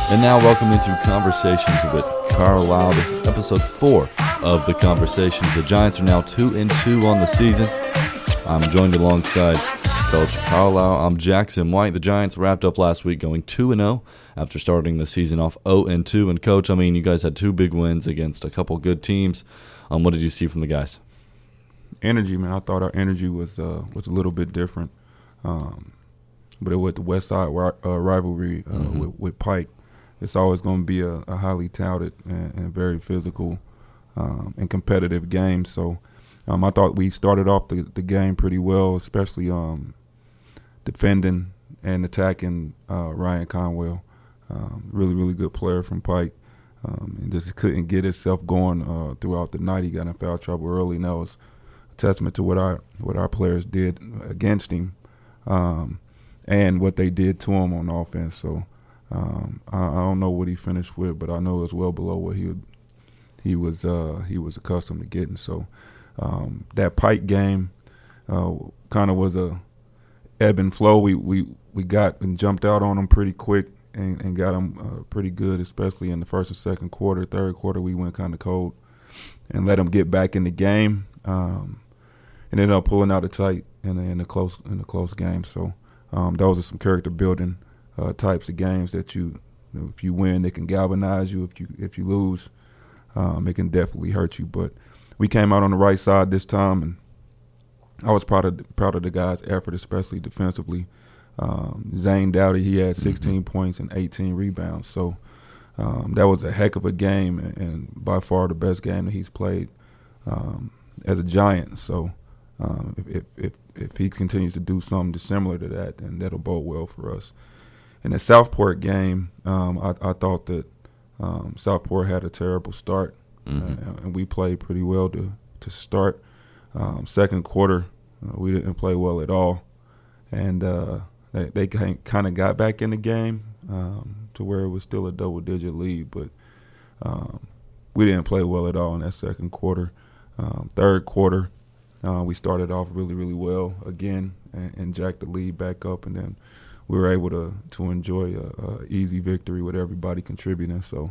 And now welcome into Conversations with Carlisle. This is episode 4 of The Conversations. The Giants are now 2-2 on the season. I'm joined alongside Coach Carlisle. I'm Jackson White. The Giants wrapped up last week going 2-0 after starting the season off 0-2. And Coach, you guys had 2 big wins against a couple good teams. What did you see from the guys? Energy, man. I thought our energy was a little bit different. But with the West Side rivalry with Pike, it's always going to be a highly touted and very physical and competitive game. So I thought we started off the game pretty well, especially defending and attacking Ryan Conwell. Really, really good player from Pike. And just couldn't get himself going throughout the night. He got in foul trouble early, and that was a testament to what our players did against him and what they did to him on offense. So I don't know what he finished with, but I know it was well below what he was accustomed to getting. So that Pike game kind of was a ebb and flow. We got and jumped out on them pretty quick and got them pretty good, especially in the first and second quarter. Third quarter we went kind of cold and let them get back in the game and ended up pulling out a tight in a close game. So those are some character building types of games that if you win, they can galvanize you. If you lose, it can definitely hurt you. But we came out on the right side this time, and I was proud of the guys' effort, especially defensively. Zane Dowdy, he had 16 points and 18 rebounds. So that was a heck of a game, and by far the best game that he's played as a Giant. So if he continues to do something similar to that, then that'll bode well for us. In the Southport game, I thought that Southport had a terrible start, and we played pretty well to start. Second quarter, we didn't play well at all, and they kind of got back in the game to where it was still a double-digit lead, but we didn't play well at all in that second quarter. Third quarter, we started off really, really well again and jacked the lead back up, and then we were able to enjoy a easy victory with everybody contributing. So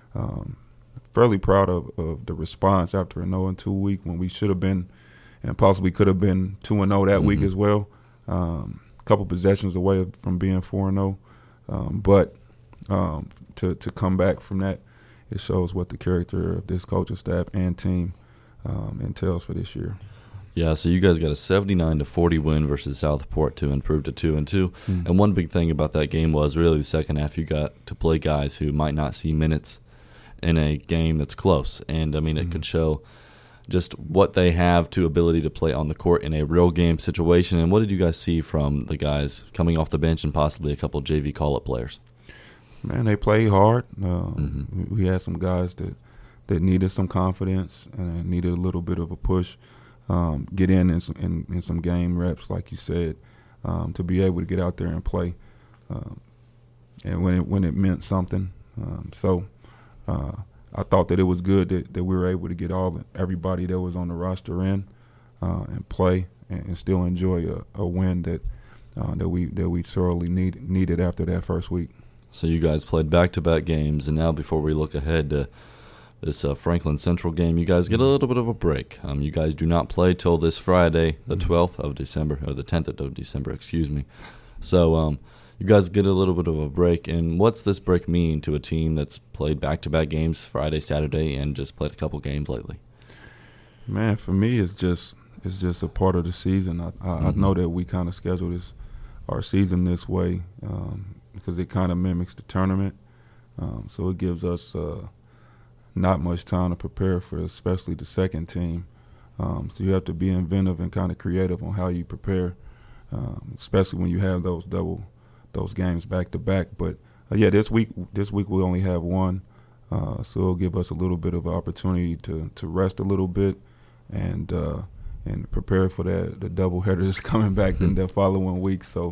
fairly proud of the response after a 0-2 week when we should have been and possibly could have been 2-0 that week as well. A couple possessions away from being 4-0. But to come back from that, it shows what the character of this coaching staff and team entails for this year. Yeah, so you guys got a 79-40 win versus Southport to improve to 2-2. And one big thing about that game was really the second half you got to play guys who might not see minutes in a game that's close. And, it could show just what they have to ability to play on the court in a real game situation. And what did you guys see from the guys coming off the bench and possibly a couple of JV call-up players? Man, they played hard. We had some guys that needed some confidence and needed a little bit of a push. Get in some game reps, like you said, to be able to get out there and play, and when it meant something. So I thought that it was good that we were able to get everybody that was on the roster in and play and still enjoy a win that we sorely needed after that first week. So you guys played back-to-back games, and now before we look ahead to this Franklin Central game, you guys get a little bit of a break. You guys do not play till this Friday, the 12th of December, or the 10th of December, excuse me. So you guys get a little bit of a break. And what's this break mean to a team that's played back-to-back games Friday, Saturday, and just played a couple games lately? Man, for me, it's just a part of the season. I know that we kind of schedule our season this way because it kind of mimics the tournament. So it gives us not much time to prepare for, especially the second team. So you have to be inventive and kind of creative on how you prepare, especially when you have those games back to back. But this week we only have one, so it'll give us a little bit of opportunity to rest a little bit and prepare for the doubleheader that's coming back in the following week. So,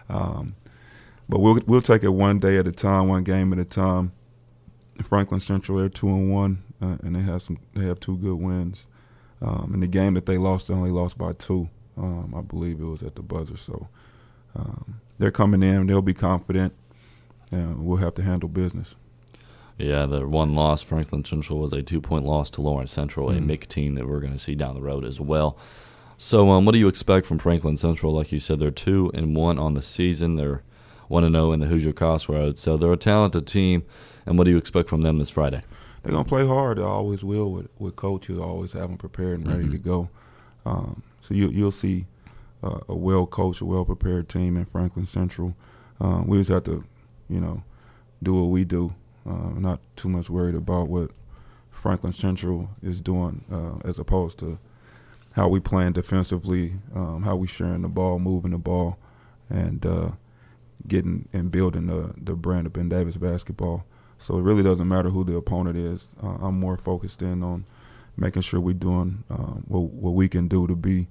but we'll take it one day at a time, one game at a time. Franklin Central, they're 2-1, and they have 2 good wins. In the game that they lost, they only lost by 2. I believe it was at the buzzer. So they're coming in. They'll be confident. and we'll have to handle business. Yeah, the one loss, Franklin Central, was a 2-point loss to Lawrence Central, a MIC team that we're going to see down the road as well. So what do you expect from Franklin Central? Like you said, they're 2-1 on the season. They're 1-0 in the Hoosier Crossroads. So they're a talented team. And what do you expect from them this Friday? They're going to play hard. They always will with Coach. He'll always have them prepared and ready to go. So you'll see a well-coached, a well-prepared team in Franklin Central. We just have to, do what we do. Not too much worried about what Franklin Central is doing as opposed to how we playing defensively, how we sharing the ball, moving the ball, and getting and building the brand of Ben Davis basketball. So it really doesn't matter who the opponent is. I'm more focused in on making sure we're doing what we can do to be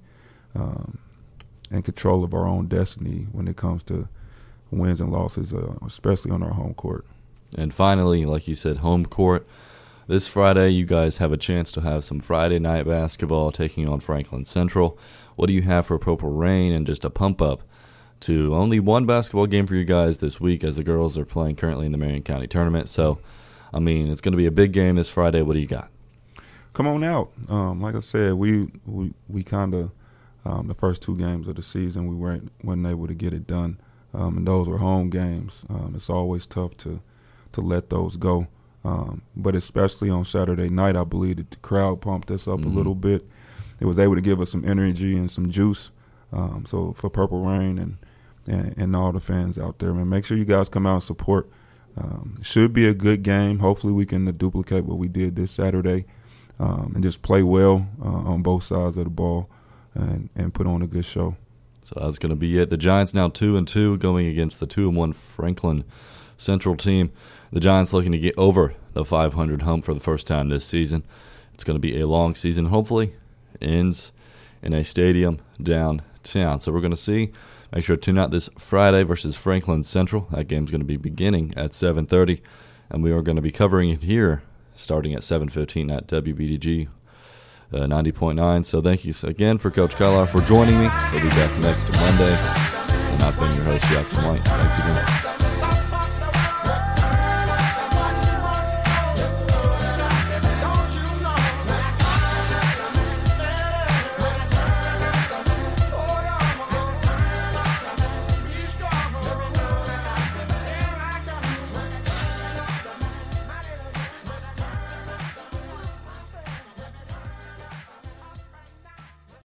in control of our own destiny when it comes to wins and losses, especially on our home court. And finally, like you said, home court. This Friday, you guys have a chance to have some Friday night basketball taking on Franklin Central. What do you have for Purple Rain and just a pump-up to only one basketball game for you guys this week as the girls are playing currently in the Marion County Tournament? So, it's going to be a big game this Friday. What do you got? Come on out. Like I said, we kind of the first 2 games of the season we weren't able to get it done, and those were home games. It's always tough to let those go. But especially on Saturday night, I believe that the crowd pumped us up a little bit. It was able to give us some energy and some juice. So for Purple Rain and all the fans out there, man, make sure you guys come out and support. Should be a good game. Hopefully we can duplicate what we did this Saturday and just play well on both sides of the ball and put on a good show. So that's going to be it. The Giants now 2-2 going against the 2-1 Franklin Central team. The Giants looking to get over the 500 hump for the first time this season. It's going to be a long season. Hopefully ends in a stadium downtown. So we're going to see. Make sure to tune out this Friday versus Franklin Central. That game's going to be beginning at 7:30, and we are going to be covering it here starting at 7:15 at WBDG 90.9. So thank you again for Coach Kylar for joining me. We'll be back next Monday. And I've been your host, Jackson White. Thanks again.